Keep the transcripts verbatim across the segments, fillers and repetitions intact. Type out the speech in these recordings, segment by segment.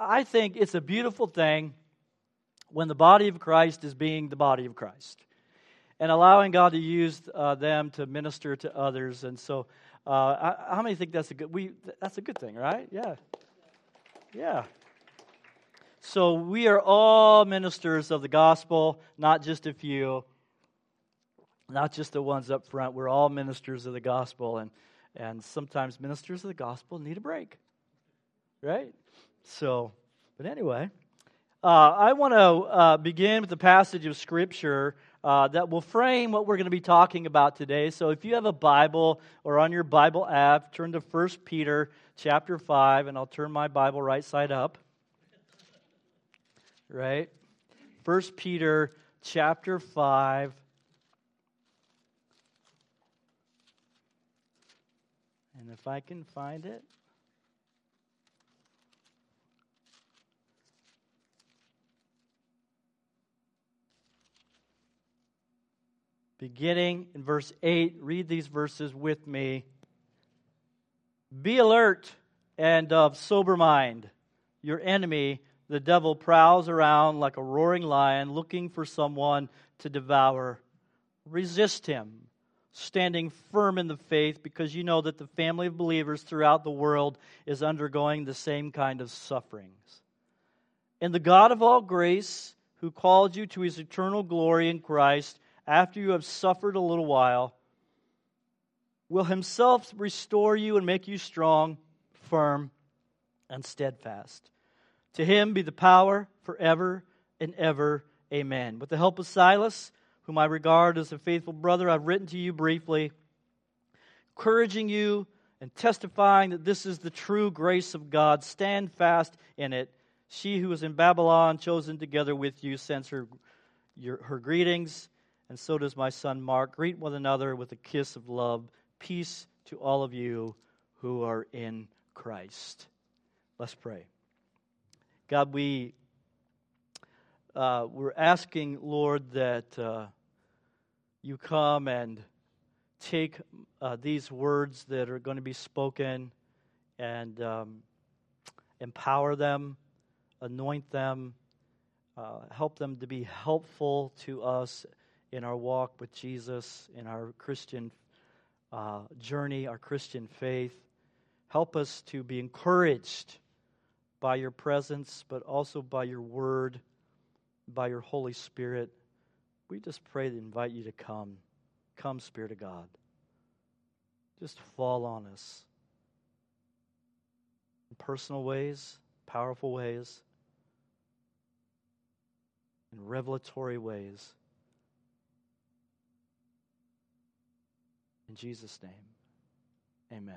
I think it's a beautiful thing when the body of Christ is being the body of Christ and allowing God to use uh, them to minister to others. And so, uh, I, how many think that's a good? We that's a good thing, right? Yeah, yeah. So we are all ministers of the gospel, not just a few, not just the ones up front. We're all ministers of the gospel, and and sometimes ministers of the gospel need a break, right? So, but anyway, uh, I want to uh, begin with a passage of Scripture uh, that will frame what we're going to be talking about today. So if you have a Bible or on your Bible app, turn to First Peter chapter five, and I'll turn my Bible right side up. Right? First Peter chapter five. And if I can find it. Beginning in verse eight, read these verses with me. Be alert and of sober mind. Your enemy, the devil, prowls around like a roaring lion looking for someone to devour. Resist him, standing firm in the faith, because you know that the family of believers throughout the world is undergoing the same kind of sufferings. And the God of all grace, who called you to his eternal glory in Christ, after you have suffered a little while, will himself restore you and make you strong, firm, and steadfast. To him be the power forever and ever. Amen. With the help of Silas, whom I regard as a faithful brother, I've written to you briefly, encouraging you and testifying that this is the true grace of God. Stand fast in it. She who is in Babylon, chosen together with you, sends her, your, her greetings, and so does my son Mark. Greet one another with a kiss of love. Peace to all of you who are in Christ. Let's pray. God, we, uh, we're asking, Lord, that uh, you come and take uh, these words that are going to be spoken and um, empower them, anoint them, uh, help them to be helpful to us in our walk with Jesus, in our Christian uh, journey, our Christian faith. Help us to be encouraged by your presence, but also by your word, by your Holy Spirit. We just pray to invite you to come. Come, Spirit of God. Just fall on us in personal ways, powerful ways, in revelatory ways. In Jesus' name, amen.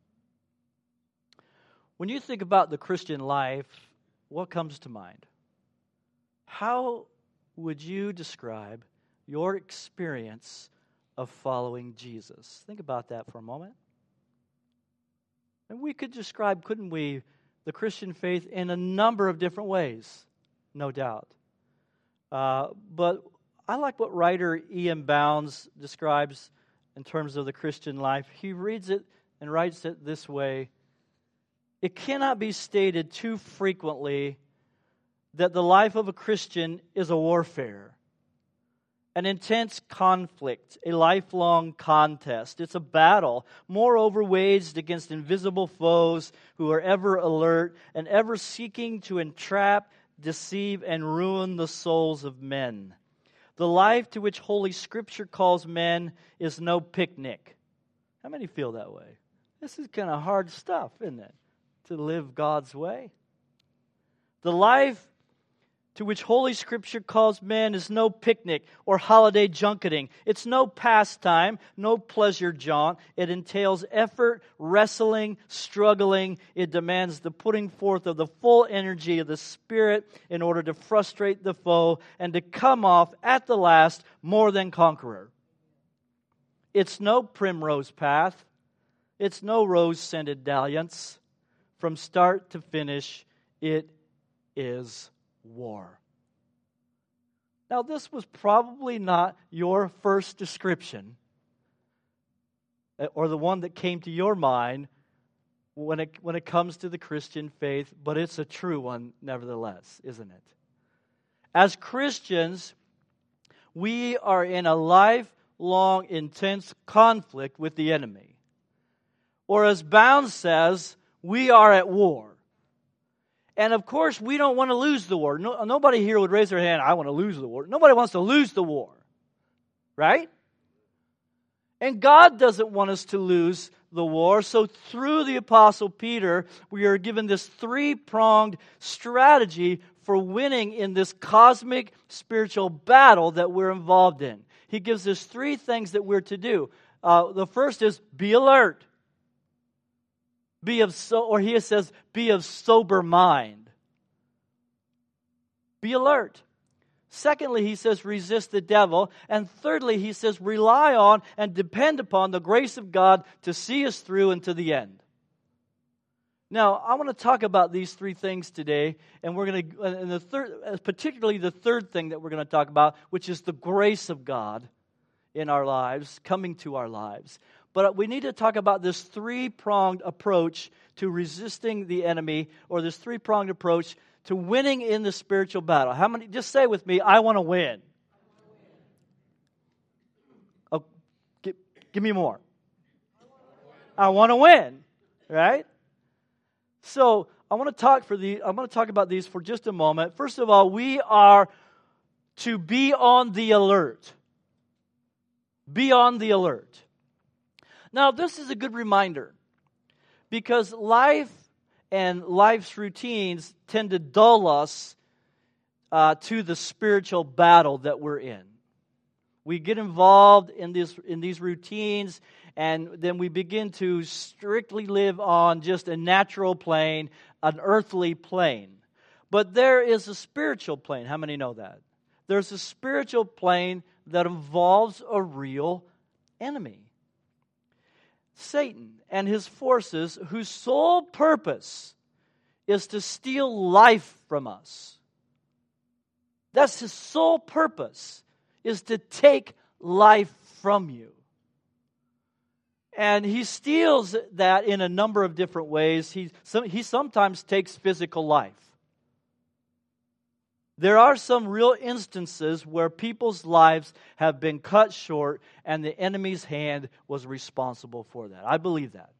When you think about the Christian life, what comes to mind? How would you describe your experience of following Jesus? Think about that for a moment. And we could describe, couldn't we, the Christian faith in a number of different ways, no doubt. Uh, but I like what writer Ian Bounds describes in terms of the Christian life. He reads it and writes it this way. It cannot be stated too frequently that the life of a Christian is a warfare, an intense conflict, a lifelong contest. It's a battle, moreover waged against invisible foes who are ever alert and ever seeking to entrap, deceive, and ruin the souls of men. The life to which Holy Scripture calls men is no picnic. How many feel that way? This is kind of hard stuff, isn't it? To live God's way. The life to which Holy Scripture calls men is no picnic or holiday junketing. It's no pastime, no pleasure jaunt. It entails effort, wrestling, struggling. It demands the putting forth of the full energy of the Spirit in order to frustrate the foe and to come off at the last more than conqueror. It's no primrose path. It's no rose-scented dalliance. From start to finish, it is war. Now, this was probably not your first description or the one that came to your mind when it, when it comes to the Christian faith, but it's a true one nevertheless, isn't it? As Christians, we are in a lifelong, intense conflict with the enemy. Or as Bounds says, we are at war. And of course, we don't want to lose the war. No, nobody here would raise their hand, I want to lose the war. Nobody wants to lose the war. Right? And God doesn't want us to lose the war. So through the Apostle Peter, we are given this three-pronged strategy for winning in this cosmic spiritual battle that we're involved in. He gives us three things that we're to do. Uh, the first is be alert. Be of so, or he says, be of sober mind. Be alert. Secondly, he says, resist the devil. And thirdly, he says, rely on and depend upon the grace of God to see us through unto the end. Now, I want to talk about these three things today, and we're going to, and the third, particularly the third thing that we're going to talk about, which is the grace of God in our lives, coming to our lives. But we need to talk about this three-pronged approach to resisting the enemy, or this three-pronged approach to winning in the spiritual battle. How many? Just say with me, I want to win. Oh, give, give me more. I want to win, right? So I want to talk for the. I'm going to talk about these for just a moment. First of all, we are to be on the alert. Be on the alert. Now, this is a good reminder because life and life's routines tend to dull us uh, to the spiritual battle that we're in. We get involved in this in these routines, and then we begin to strictly live on just a natural plane, an earthly plane. But there is a spiritual plane. How many know that? There's a spiritual plane that involves a real enemy. Satan and his forces, whose sole purpose is to steal life from us. That's his sole purpose, is to take life from you. And he steals that in a number of different ways. He, he sometimes takes physical life. There are some real instances where people's lives have been cut short and the enemy's hand was responsible for that. I believe that.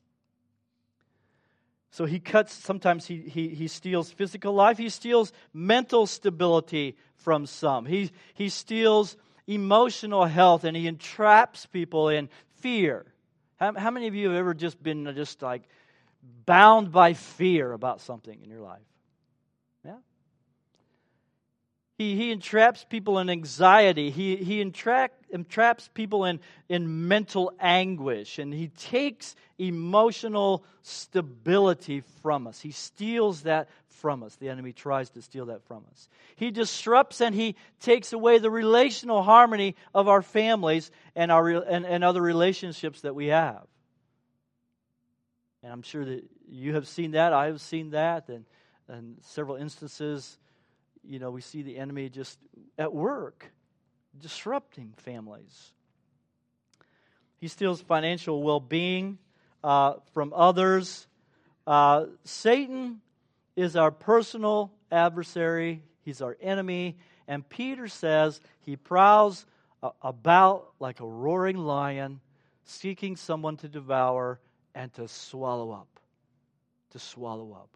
So he cuts, sometimes he, he, he steals physical life. He steals mental stability from some. He, he steals emotional health, and he entraps people in fear. How, how many of you have ever just been just like bound by fear about something in your life? Yeah. He, he entraps people in anxiety. He, he entrap, entraps people in, in mental anguish. And he takes emotional stability from us. He steals that from us. The enemy tries to steal that from us. He disrupts and he takes away the relational harmony of our families and, our, and, and other relationships that we have. And I'm sure that you have seen that. I have seen that. And, and several instances, you know, we see the enemy just at work, disrupting families. He steals financial well-being uh, from others. Uh, Satan is our personal adversary. He's our enemy. And Peter says he prowls uh, about like a roaring lion, seeking someone to devour and to swallow up. To swallow up.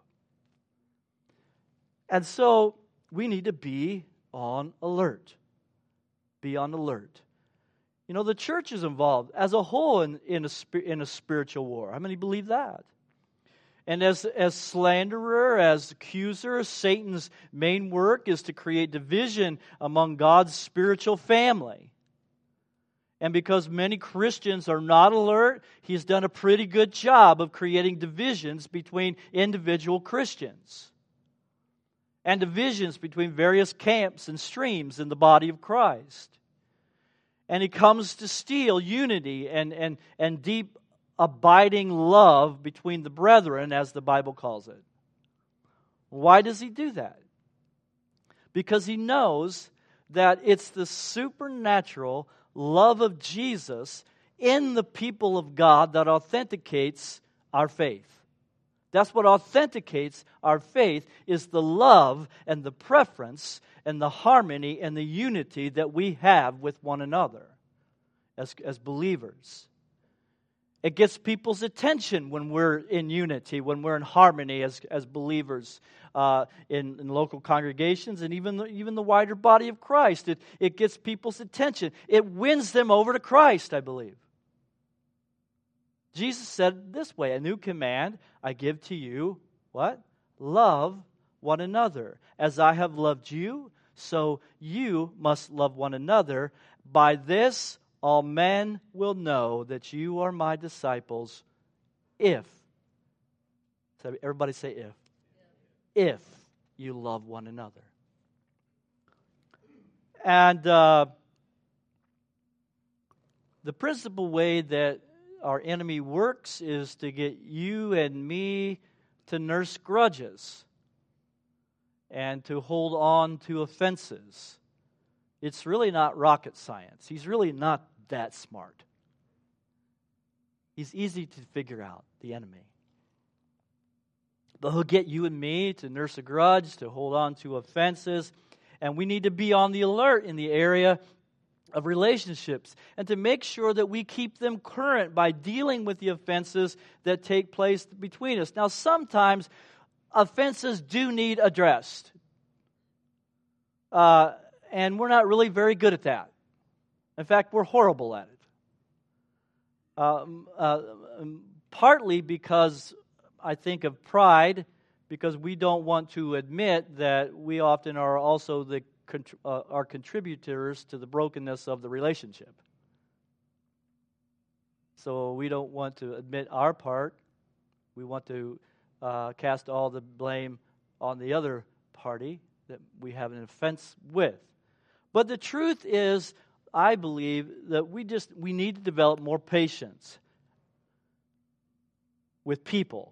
And so we need to be on alert. Be on alert. You know, the church is involved as a whole in, in, a, in a spiritual war. How many believe that? And as, as slanderer, as accuser, Satan's main work is to create division among God's spiritual family. And because many Christians are not alert, he's done a pretty good job of creating divisions between individual Christians. And divisions between various camps and streams in the body of Christ. And he comes to steal unity and, and, and deep abiding love between the brethren, as the Bible calls it. Why does he do that? Because he knows that it's the supernatural love of Jesus in the people of God that authenticates our faith. That's what authenticates our faith, is the love and the preference and the harmony and the unity that we have with one another as, as believers. It gets people's attention when we're in unity, when we're in harmony as, as believers uh, in, in local congregations and even the, even the wider body of Christ. It, it gets people's attention. It wins them over to Christ, I believe. Jesus said this way, a new command I give to you, what? Love one another. As I have loved you, so you must love one another. By this all men will know that you are my disciples if, everybody say if, if you love one another. And uh, the principal way that our enemy works is to get you and me to nurse grudges and to hold on to offenses. It's really not rocket science. He's really not that smart. He's easy to figure out, the enemy. But he'll get you and me to nurse a grudge, to hold on to offenses, and we need to be on the alert in the area of relationships and to make sure that we keep them current by dealing with the offenses that take place between us. Now, sometimes offenses do need addressed. Uh, and we're not really very good at that. In fact, we're horrible at it. Um, uh, partly because I think of pride, because we don't want to admit that we often are also the uh, are contributors to the brokenness of the relationship. So we don't want to admit our part. We want to uh, cast all the blame on the other party that we have an offense with. But the truth is, I believe that we just we need to develop more patience with people.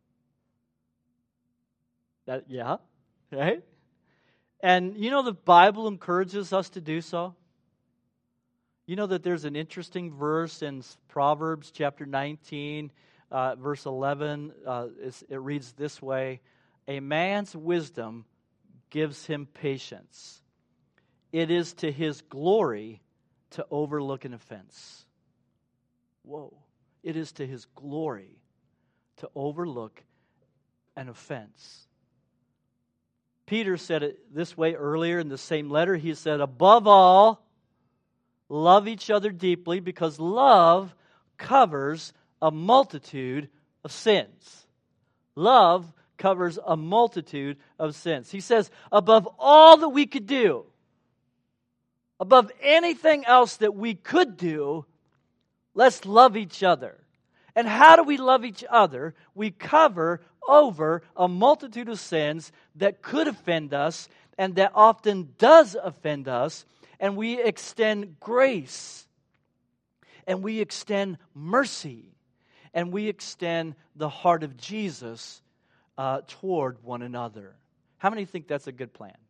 That yeah, right? And you know the Bible encourages us to do so. You know that there's an interesting verse in Proverbs chapter nineteen, uh, verse eleven. Uh, it reads this way: "A man's wisdom gives him patience. It is to his glory to overlook an offense." Whoa. It is to his glory to overlook an offense. Peter said it this way earlier in the same letter. He said, above all, love each other deeply, because love covers a multitude of sins. Love covers a multitude of sins. He says, above all that we could do, above anything else that we could do, let's love each other. And how do we love each other? We cover over a multitude of sins that could offend us and that often does offend us, and we extend grace, and we extend mercy, and we extend the heart of Jesus uh, toward one another. How many think that's a good plan?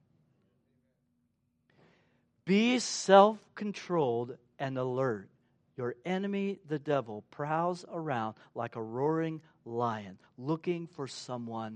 Be self-controlled and alert. Your enemy, the devil, prowls around like a roaring lion, looking for someone,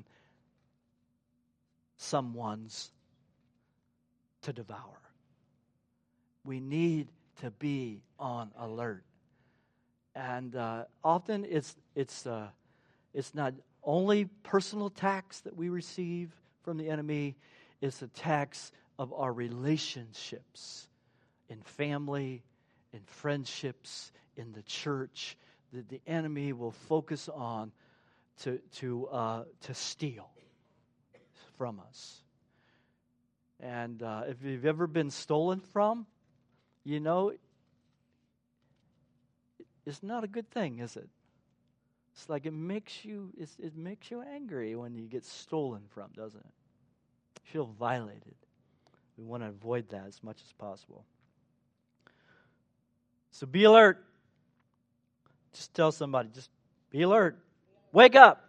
someone's to devour. We need to be on alert. And uh, often it's it's uh, it's not only personal attacks that we receive from the enemy, it's attacks of our relationships in family, in friendships, in the church, that the enemy will focus on to to uh, to steal from us. And uh, if you've ever been stolen from, you know, it's not a good thing, is it? It's like it makes you it's, it makes you angry when you get stolen from, doesn't it? You feel violated. We want to avoid that as much as possible. So be alert. Just tell somebody, just be alert. Wake up.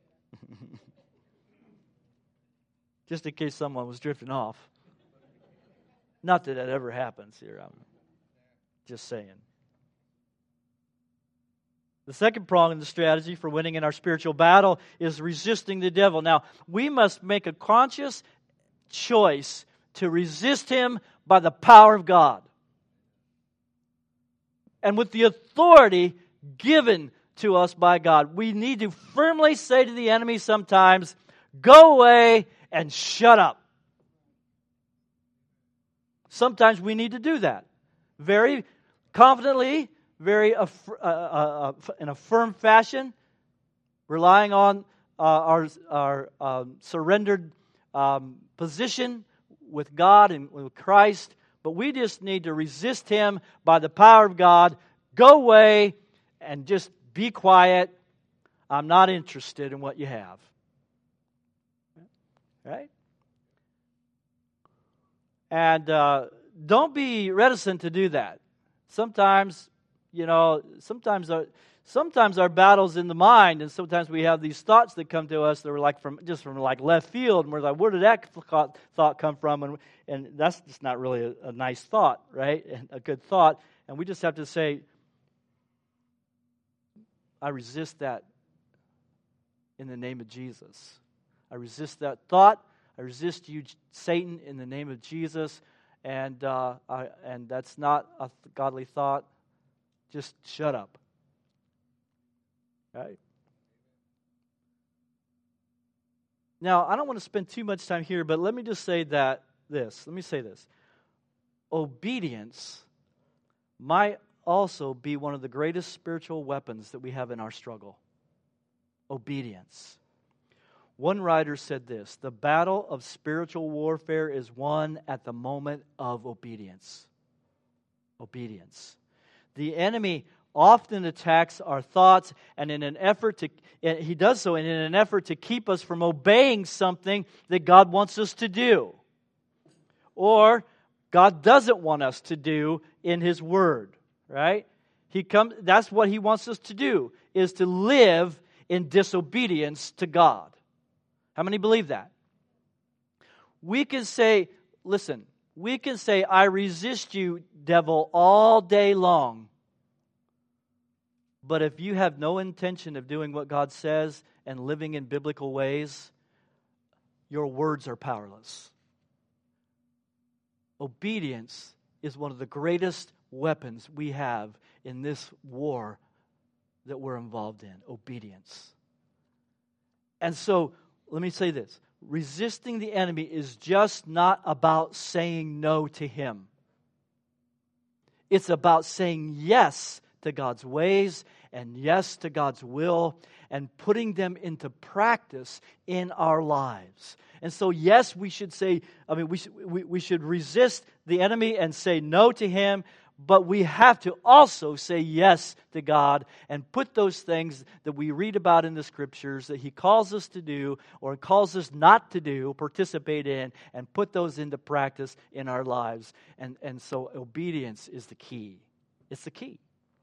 Just in case someone was drifting off. Not that that ever happens here. I'm just saying. The second prong in the strategy for winning in our spiritual battle is resisting the devil. Now, we must make a conscious choice to resist him by the power of God. And with the authority given to us by God. We need to firmly say to the enemy sometimes, go away and shut up. Sometimes we need to do that. Very confidently, very uh, uh, uh, in a firm fashion, relying on uh, our, our um, surrendered um, position with God and with Christ. But we just need to resist him by the power of God. Go away and just be quiet. I'm not interested in what you have. Right? And uh, don't be reticent to do that. Sometimes, you know, sometimes our, sometimes our battle's in the mind, and sometimes we have these thoughts that come to us that are like from just from like left field, and we're like, where did that thought come from? And and that's just not really a, a nice thought, right? And a good thought. And we just have to say, I resist that in the name of Jesus. I resist that thought. I resist you, Satan, in the name of Jesus. And uh, I, and that's not a godly thought. Just shut up. Right? Now, I don't want to spend too much time here, but let me just say that this. Let me say this. Obedience might also be one of the greatest spiritual weapons that we have in our struggle. Obedience. One writer said this, the battle of spiritual warfare is won at the moment of obedience. Obedience. The enemy often attacks our thoughts, and in an effort to, he does so in an effort to keep us from obeying something that God wants us to do, or God doesn't want us to do in His Word. Right? He comes. That's what He wants us to do: is to live in disobedience to God. How many believe that? We can say, listen, we can say, I resist you, devil, all day long. But if you have no intention of doing what God says and living in biblical ways, your words are powerless. Obedience is one of the greatest weapons we have in this war that we're involved in. Obedience. And so, let me say this. Resisting the enemy is just not about saying no to him. It's about saying yes to God's ways and yes to God's will and putting them into practice in our lives. And so, yes, we should say, I mean, we should, we, we should resist the enemy and say no to him, but we have to also say yes to God and put those things that we read about in the Scriptures that He calls us to do or calls us not to do, participate in, and put those into practice in our lives. And, and so obedience is the key. It's the key.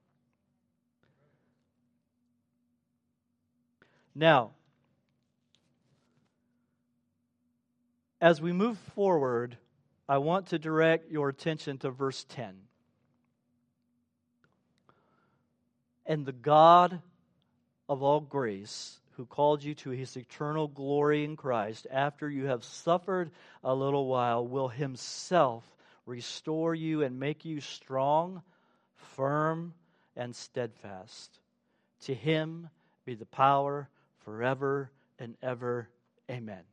Now, as we move forward, I want to direct your attention to verse ten. And the God of all grace, who called you to His eternal glory in Christ, after you have suffered a little while, will Himself restore you and make you strong, firm, and steadfast. To Him be the power forever and ever. Amen.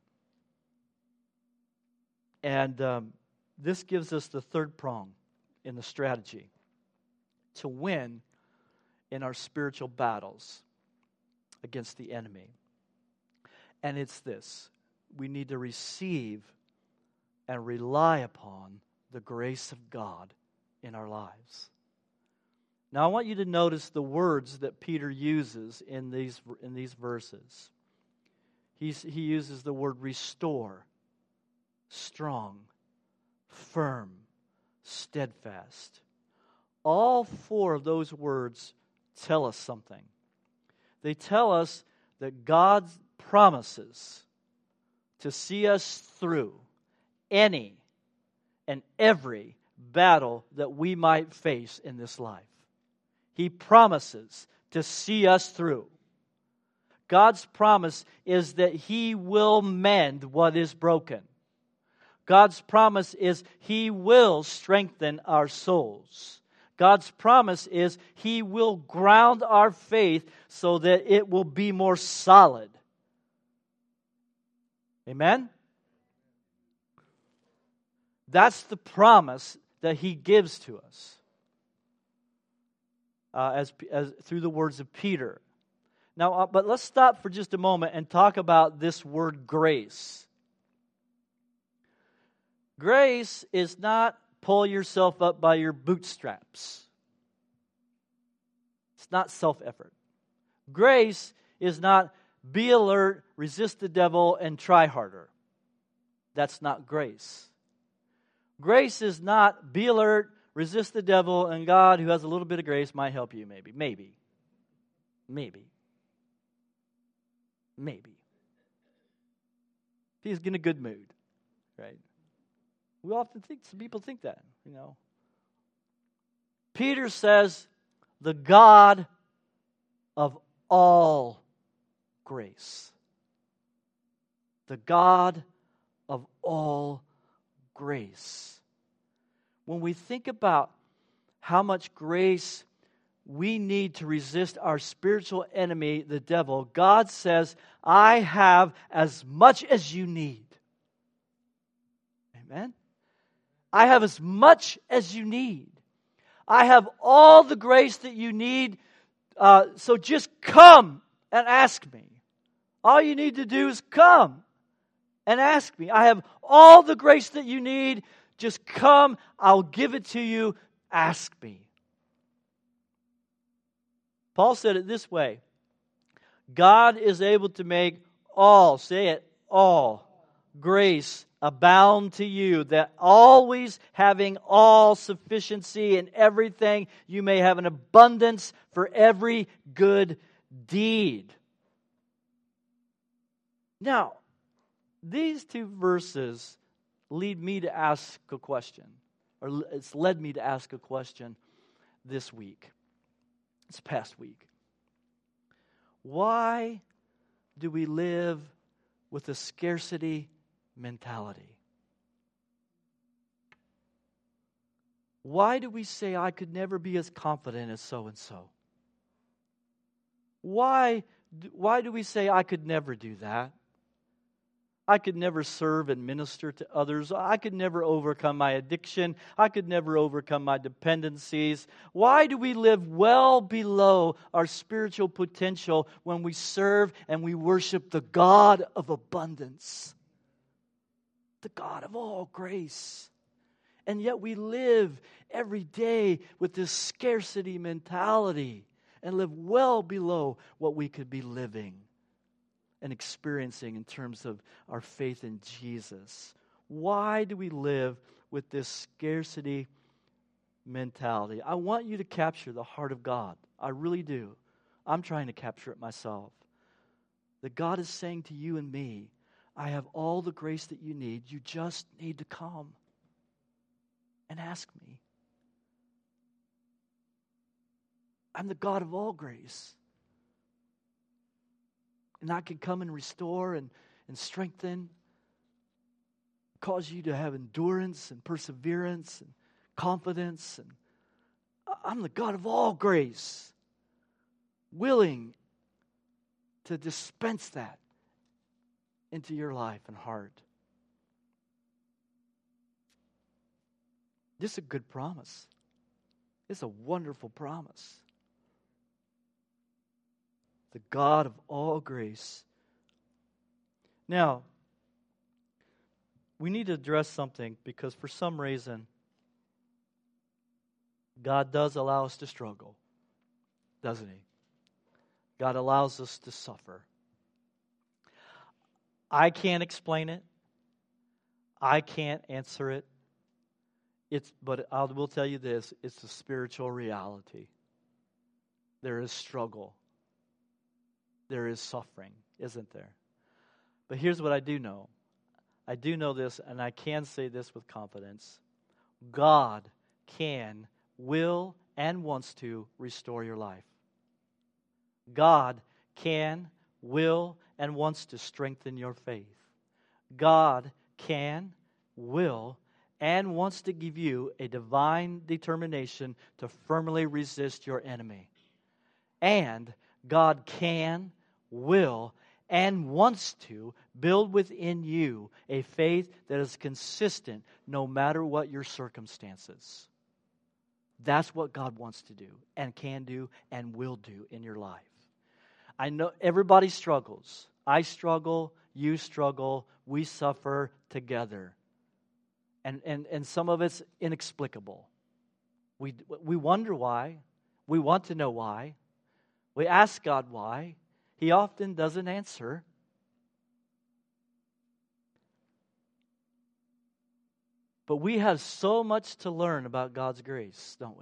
And um, this gives us the third prong in the strategy to win in our spiritual battles against the enemy. And it's this: we need to receive and rely upon the grace of God in our lives. Now I want you to notice the words that Peter uses in these in these verses. He's, he uses the word restore, strong, firm, steadfast. All four of those words tell us something. They tell us that God promises to see us through any and every battle that we might face in this life. He promises to see us through. God's promise is that He will mend what is broken. God's promise is He will strengthen our souls. God's promise is He will ground our faith so that it will be more solid. Amen? That's the promise that He gives to us uh, as, as through the words of Peter. Now, uh, but let's stop for just a moment and talk about this word grace. Grace is not pull yourself up by your bootstraps. It's not self-effort. Grace is not be alert, resist the devil, and try harder. That's not grace. Grace is not be alert, resist the devil, and God, who has a little bit of grace, might help you maybe. Maybe. Maybe. Maybe. If he's in a good mood, right? We often think, some people think that, you know. Peter says, the God of all grace. The God of all grace. When we think about how much grace we need to resist our spiritual enemy, the devil, God says, I have as much as you need. Amen? I have as much as you need. I have all the grace that you need, uh, so just come and ask me. All you need to do is come and ask me. I have all the grace that you need. Just come, I'll give it to you. Ask me. Paul said it this way. God is able to make all, say it, all, grace abound to you, that always having all sufficiency in everything, you may have an abundance for every good deed. Now, these two verses lead me to ask a question, or it's led me to ask a question this week, this past week. Why do we live with a scarcity mentality? Why do we say, I could never be as confident as so-and-so? Why, why do we say, I could never do that? I could never serve and minister to others. I could never overcome my addiction. I could never overcome my dependencies. Why do we live well below our spiritual potential when we serve and we worship the God of abundance? The God of all grace. And yet we live every day with this scarcity mentality and live well below what we could be living and experiencing in terms of our faith in Jesus. Why do we live with this scarcity mentality? I want you to capture the heart of God. I really do. I'm trying to capture it myself. That God is saying to you and me, I have all the grace that you need. You just need to come and ask me. I'm the God of all grace. And I can come and restore and, and strengthen, cause you to have endurance and perseverance and confidence. And I'm the God of all grace, willing to dispense that into your life and heart. This is a good promise. It's a wonderful promise. The God of all grace. Now, we need to address something because for some reason, God does allow us to struggle, doesn't He? God allows us to suffer. I can't explain it. I can't answer it. It's, but I will tell you this, it's a spiritual reality. There is struggle. There is suffering, isn't there? But here's what I do know. I do know this, and I can say this with confidence. God can, will, and wants to restore your life. God can, will, and wants to strengthen your faith. God can, will, and wants to give you a divine determination to firmly resist your enemy. And God can, will, and wants to build within you a faith that is consistent no matter what your circumstances. That's what God wants to do and can do and will do in your life. I know everybody struggles. I struggle, you struggle, we suffer together. And, and, and some of it's inexplicable. We, we wonder why. We want to know why. We ask God why. He often doesn't answer. But we have so much to learn about God's grace, don't we?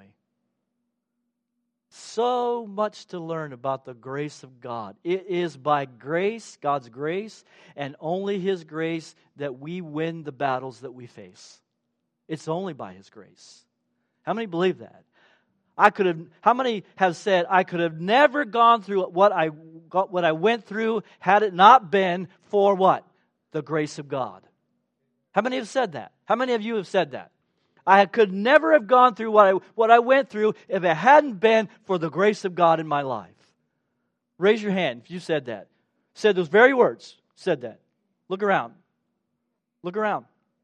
So much to learn about the grace of God. It is by grace, God's grace, and only His grace that we win the battles that we face. It's only by His grace. How many believe that? I could have. How many have said I could have never gone through what I got, what I went through had it not been for what? The grace of God. How many have said that? How many of you have said that? I could never have gone through what I what I went through if it hadn't been for the grace of God in my life. Raise your hand if you said that. Said those very words. Said that. Look around. Look around.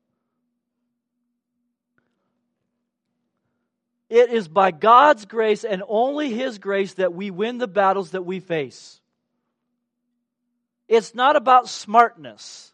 It is by God's grace and only His grace that we win the battles that we face. It's not about smartness.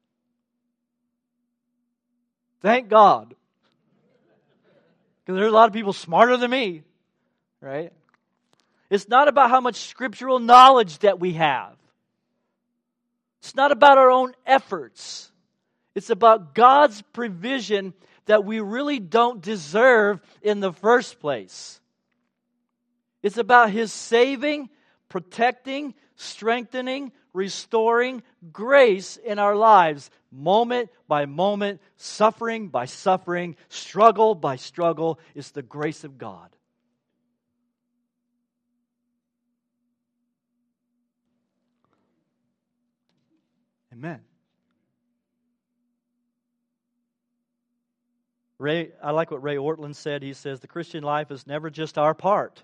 Thank God. Because there's a lot of people smarter than me, right? It's not about how much scriptural knowledge that we have. It's not about our own efforts. It's about God's provision that we really don't deserve in the first place. It's about His saving, protecting, strengthening, restoring grace in our lives, moment by moment, suffering by suffering, struggle by struggle. It's the grace of God. Amen. Ray, I like what Ray Ortlund said. He says, the Christian life is never just our part.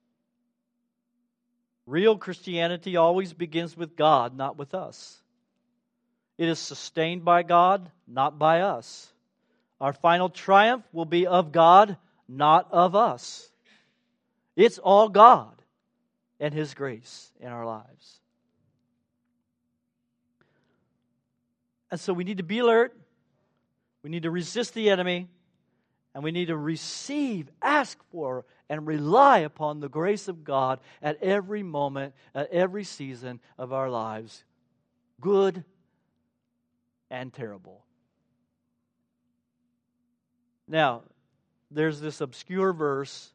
Real Christianity always begins with God, not with us. It is sustained by God, not by us. Our final triumph will be of God, not of us. It's all God and His grace in our lives. And so we need to be alert. We need to resist the enemy. And we need to receive, ask for, and rely upon the grace of God at every moment, at every season of our lives, good and terrible. Now, there's this obscure verse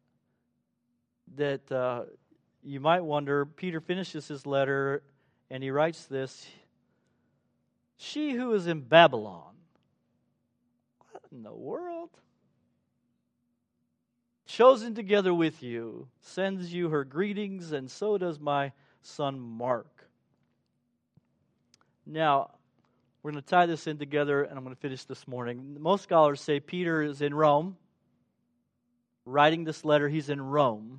that uh, you might wonder. Peter finishes his letter and he writes this: she who is in Babylon. What in the world? Chosen together with you, sends you her greetings, and so does my son Mark. Now, we're going to tie this in together, and I'm going to finish this morning. Most scholars say Peter is in Rome, writing this letter. He's in Rome,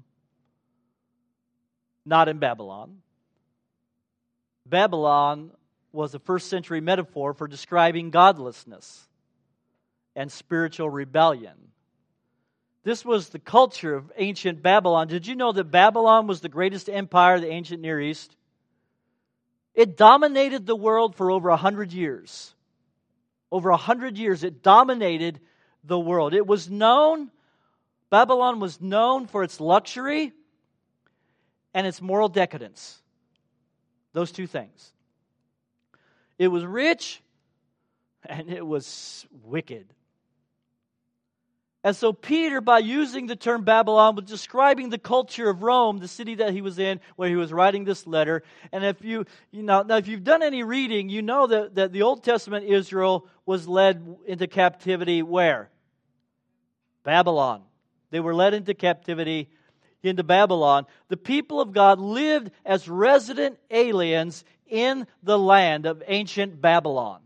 not in Babylon. Babylon was a first century metaphor for describing godlessness and spiritual rebellion. This was the culture of ancient Babylon. Did you know that Babylon was the greatest empire of the ancient Near East? It dominated the world for over a hundred years. Over a hundred years, it dominated the world. It was known, Babylon was known for its luxury and its moral decadence. Those two things. It was rich and it was wicked. And so Peter, by using the term Babylon, was describing the culture of Rome, the city that he was in, where he was writing this letter. And if you, you know, now if you've done any reading, you know that, that the Old Testament Israel was led into captivity where? Babylon. They were led into captivity. into Babylon, the people of God lived as resident aliens in the land of ancient Babylon.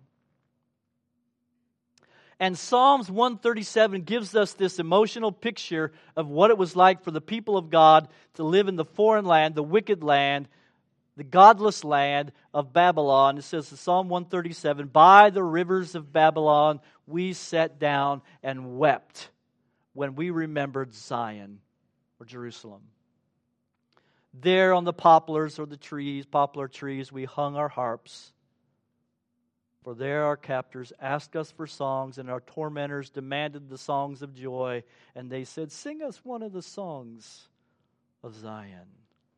And Psalms one thirty-seven gives us this emotional picture of what it was like for the people of God to live in the foreign land, the wicked land, the godless land of Babylon. It says in Psalm one thirty-seven, "By the rivers of Babylon we sat down and wept when we remembered Zion," or Jerusalem. "There on the poplars or the trees, poplar trees, we hung our harps. For there our captors asked us for songs, and our tormentors demanded the songs of joy. And they said, 'Sing us one of the songs of Zion.'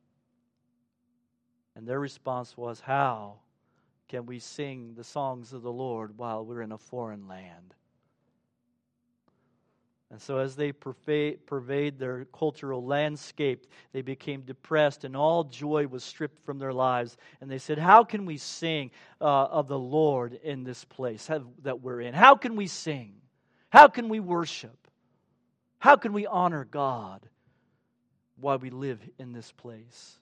And their response was, 'How can we sing the songs of the Lord while we're in a foreign land?'" And so as they pervade, pervade their cultural landscape, they became depressed and all joy was stripped from their lives. And they said, "How can we sing uh, of the Lord in this place have, that we're in? How can we sing? How can we worship? How can we honor God while we live in this place?"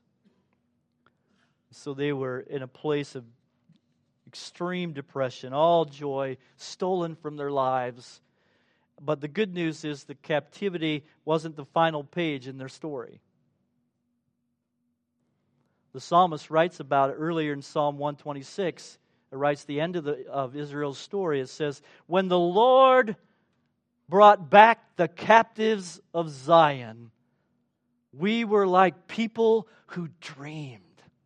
So they were in a place of extreme depression, all joy stolen from their lives. But the good news is the captivity wasn't the final page in their story. The psalmist writes about it earlier in Psalm one twenty-six. It writes the end of, the, of Israel's story. It says, "When the Lord brought back the captives of Zion, we were like people who dreamed.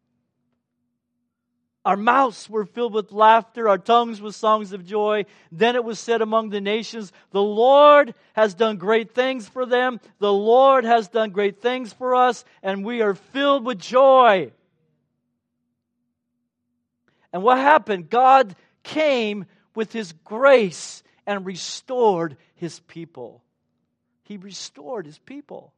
Our mouths were filled with laughter, our tongues with songs of joy. Then it was said among the nations, 'The Lord has done great things for them. The Lord has done great things for us, and we are filled with joy.'" And what happened? God came with His grace and restored His people. He restored His people.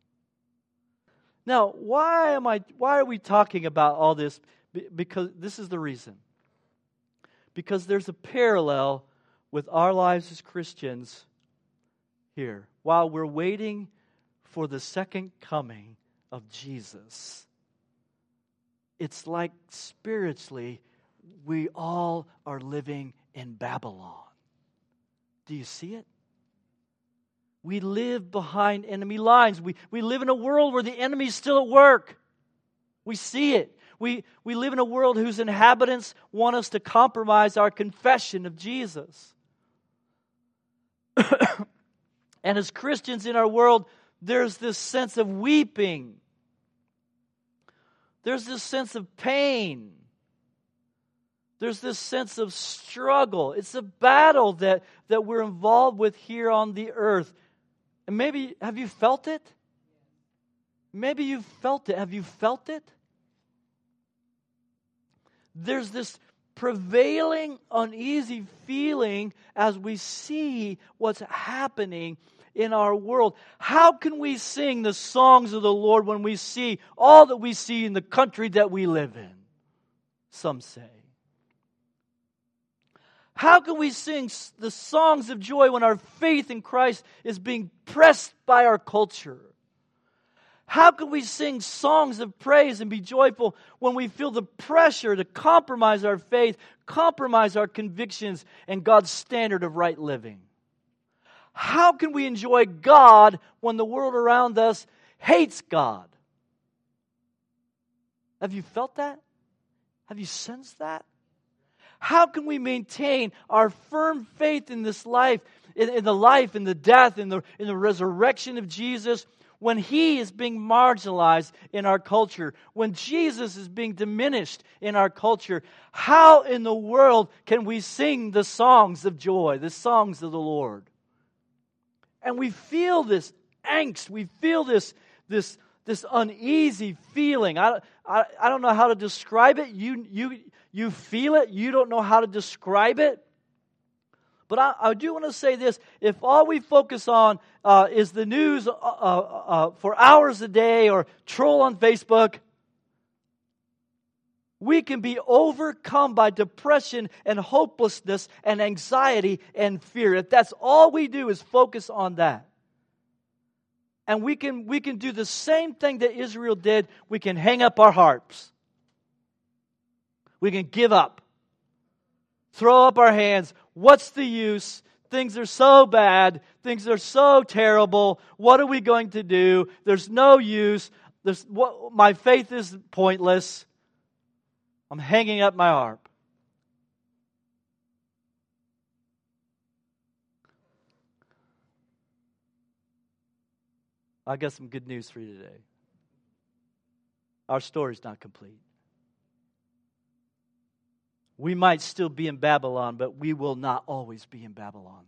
Now, why am I? Why are we talking about all this? Because this is the reason. Because there's a parallel with our lives as Christians here. While we're waiting for the second coming of Jesus, it's like spiritually we all are living in Babylon. Do you see it? We live behind enemy lines. We, we live in a world where the enemy's still at work. We see it. We, we live in a world whose inhabitants want us to compromise our confession of Jesus. And as Christians in our world, there's this sense of weeping. There's this sense of pain. There's this sense of struggle. It's a battle that, that we're involved with here on the earth. And maybe, have you felt it? Maybe you've felt it. Have you felt it? There's this prevailing uneasy feeling as we see what's happening in our world. How can we sing the songs of the Lord when we see all that we see in the country that we live in? Some say. How can we sing the songs of joy when our faith in Christ is being pressed by our culture? How can we sing songs of praise and be joyful when we feel the pressure to compromise our faith, compromise our convictions, and God's standard of right living? How can we enjoy God when the world around us hates God? Have you felt that? Have you sensed that? How can we maintain our firm faith in this life, in, in the life, in the death, in the, in the resurrection of Jesus, when He is being marginalized in our culture, when Jesus is being diminished in our culture? How in the world can we sing the songs of joy, the songs of the Lord? And we feel this angst, we feel this, this, this uneasy feeling. I, I, I don't know how to describe it. You, you, you feel it. You don't know how to describe it. But I, I do want to say this. If all we focus on uh, is the news uh, uh, for hours a day or troll on Facebook, we can be overcome by depression and hopelessness and anxiety and fear. If that's all we do is focus on that. And we can, we can do the same thing that Israel did. We can hang up our harps. We can give up. Throw up our hands. What's the use? Things are so bad. Things are so terrible. What are we going to do? There's no use. There's, what, my faith is pointless. I'm hanging up my harp. I got some good news for you today. Our story's not complete. We might still be in Babylon, but we will not always be in Babylon.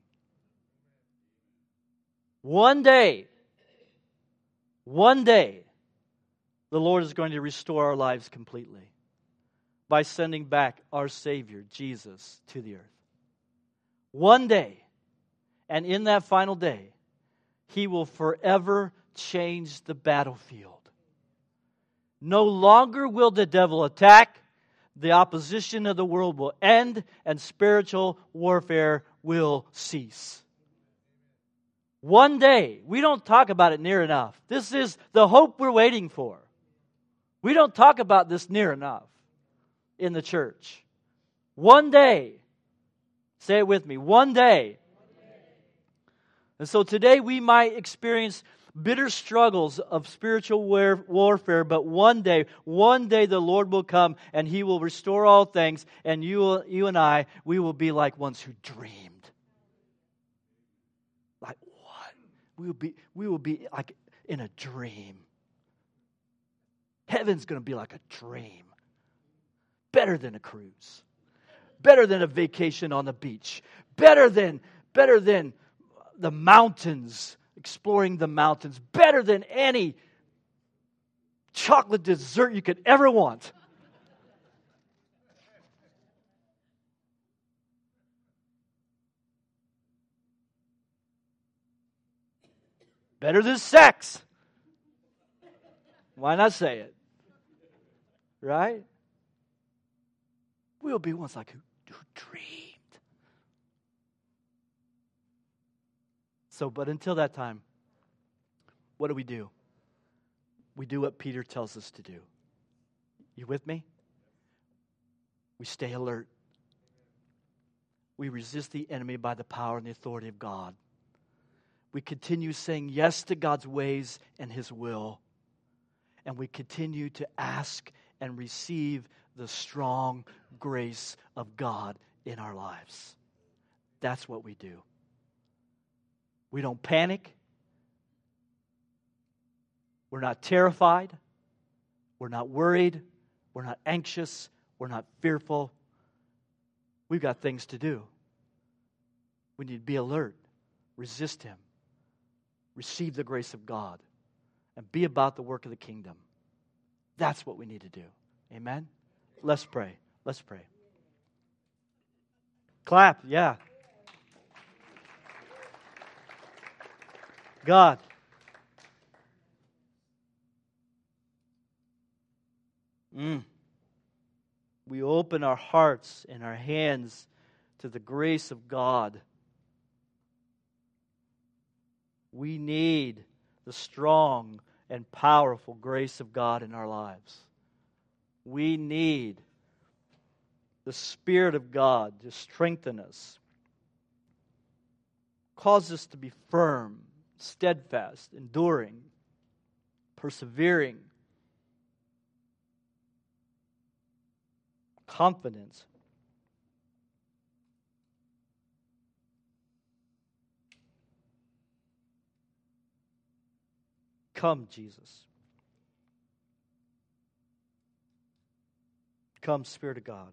One day, one day, the Lord is going to restore our lives completely by sending back our Savior, Jesus, to the earth. One day, and in that final day, He will forever change the battlefield. No longer will the devil attack. The opposition of the world will end, and spiritual warfare will cease. One day, we don't talk about it near enough. This is the hope we're waiting for. We don't talk about this near enough in the church. One day, say it with me, one day. And so today we might experience bitter struggles of spiritual war- warfare, but one day, one day the Lord will come and He will restore all things, and you, you and I, we will be like ones who dreamed. Like what? We will be, we will be like in a dream. Heaven's going to be like a dream. Better than a cruise. Better than a vacation on the beach. Better than, better than the mountains, exploring the mountains. Better than any chocolate dessert you could ever want. Better than sex. Why not say it? Right? We'll be ones like who, who dreamed. So, but until that time, what do we do? We do what Peter tells us to do. You with me? We stay alert. We resist the enemy by the power and the authority of God. We continue saying yes to God's ways and His will. And we continue to ask and receive the strong grace of God in our lives. That's what we do. We don't panic. We're not terrified. We're not worried. We're not anxious. We're not fearful. We've got things to do. We need to be alert. Resist Him. Receive the grace of God. And be about the work of the kingdom. That's what we need to do. Amen? Let's pray. Let's pray. Clap, yeah. God, mm, we open our hearts and our hands to the grace of God. We need the strong and powerful grace of God in our lives. We need the Spirit of God to strengthen us, cause us to be firm, steadfast, enduring, persevering, confident. Come, Jesus. Come, Spirit of God.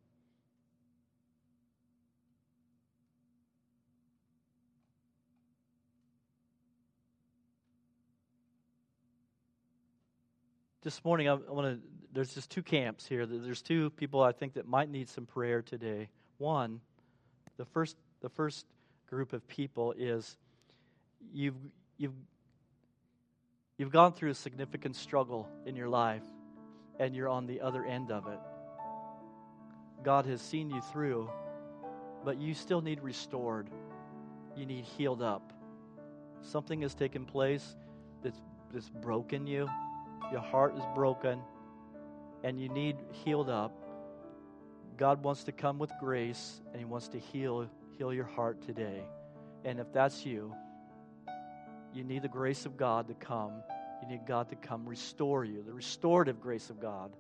This morning, I want to. There's just two camps here. There's two people I think that might need some prayer today. One, the first, the first group of people is you've you've you've gone through a significant struggle in your life, and you're on the other end of it. God has seen you through, but you still need restored. You need healed up. Something has taken place. that's, that's broken you. Your heart is broken and you need healed up. God wants to come with grace and He wants to heal, heal your heart today. And if that's you, you need the grace of God to come. You need God to come restore you, the restorative grace of God.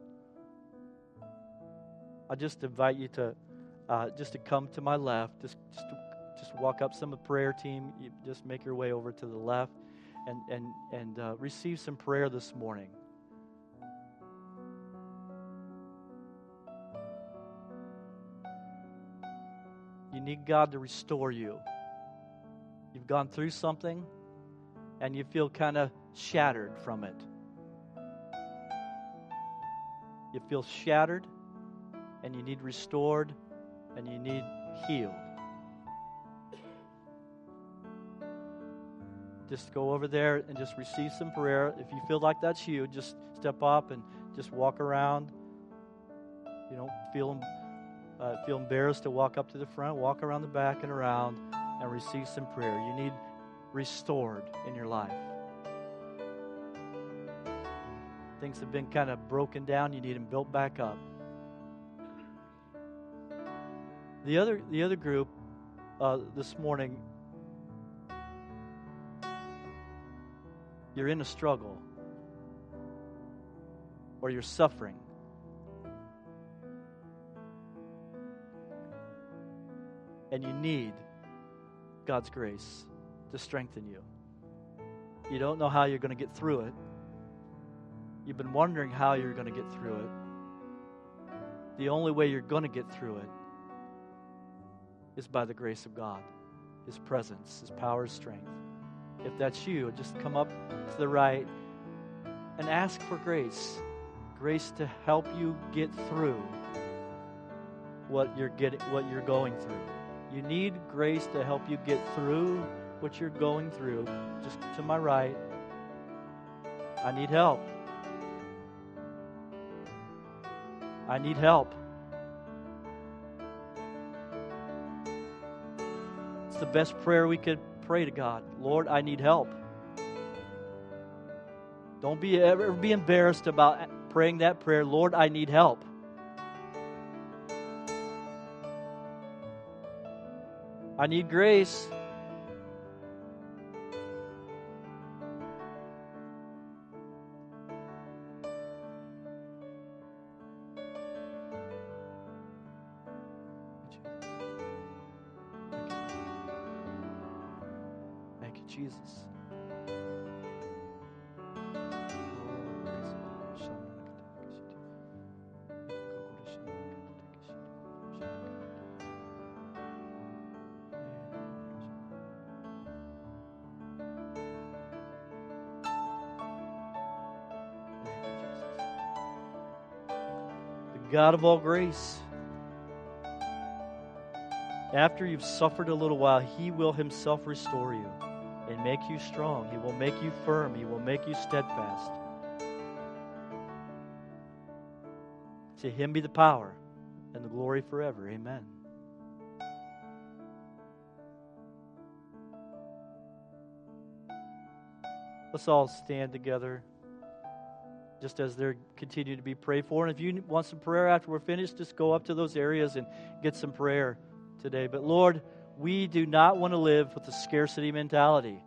I just invite you to uh, just to come to my left. Just, just, just walk up some of the prayer team. You just make your way over to the left and, and, and uh, receive some prayer this morning. You need God to restore you. You've gone through something and you feel kind of shattered from it. You feel shattered and you need restored and you need healed. Just go over there and just receive some prayer. If you feel like that's you, just step up and just walk around. You don't feel uh, feel embarrassed to walk up to the front. Walk around the back and around and receive some prayer. You need restored in your life. Things have been kind of broken down. You need them built back up. The other, the other group uh, this morning, you're in a struggle or you're suffering. And you need God's grace to strengthen you. You don't know how you're going to get through it. You've been wondering how you're going to get through it. The only way you're going to get through it is by the grace of God, His presence, His power, His strength. If that's you, just come up to the right and ask for grace. Grace to help you get through what you're getting, what you're going through. You need grace to help you get through what you're going through. Just to my right. I need help. I need help. It's the best prayer we could pray to God. Lord, I need help. Don't be ever be embarrassed about praying that prayer. Lord, I need help. I need grace. Thank you, Jesus. God of all grace, after you've suffered a little while, He will Himself restore you and make you strong. He will make you firm. He will make you steadfast. To Him be the power and the glory forever. Amen. Let's all stand together. Just as they're continuing to be prayed for. And if you want some prayer after we're finished, just go up to those areas and get some prayer today. But Lord, we do not want to live with a scarcity mentality.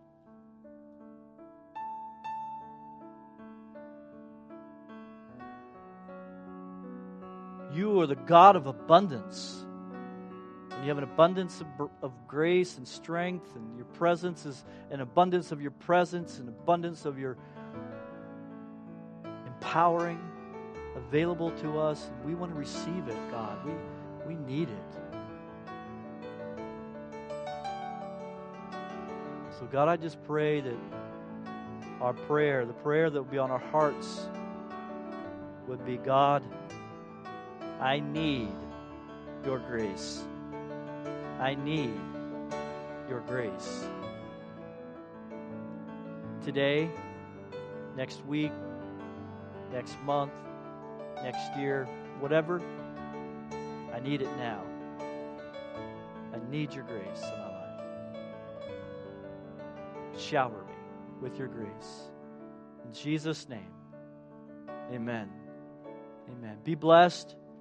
You are the God of abundance. And you have an abundance of, of grace and strength, and your presence is an abundance of your presence, an abundance of your empowering available to us, and we want to receive it, God. We we need it. So God, I just pray that our prayer, the prayer that will be on our hearts, would be, God, I need your grace. I need your grace. Today, next week, next month, next year, whatever, I need it now. I need your grace in my life. Shower me. with your grace. In Jesus' name, amen. Amen. Be blessed.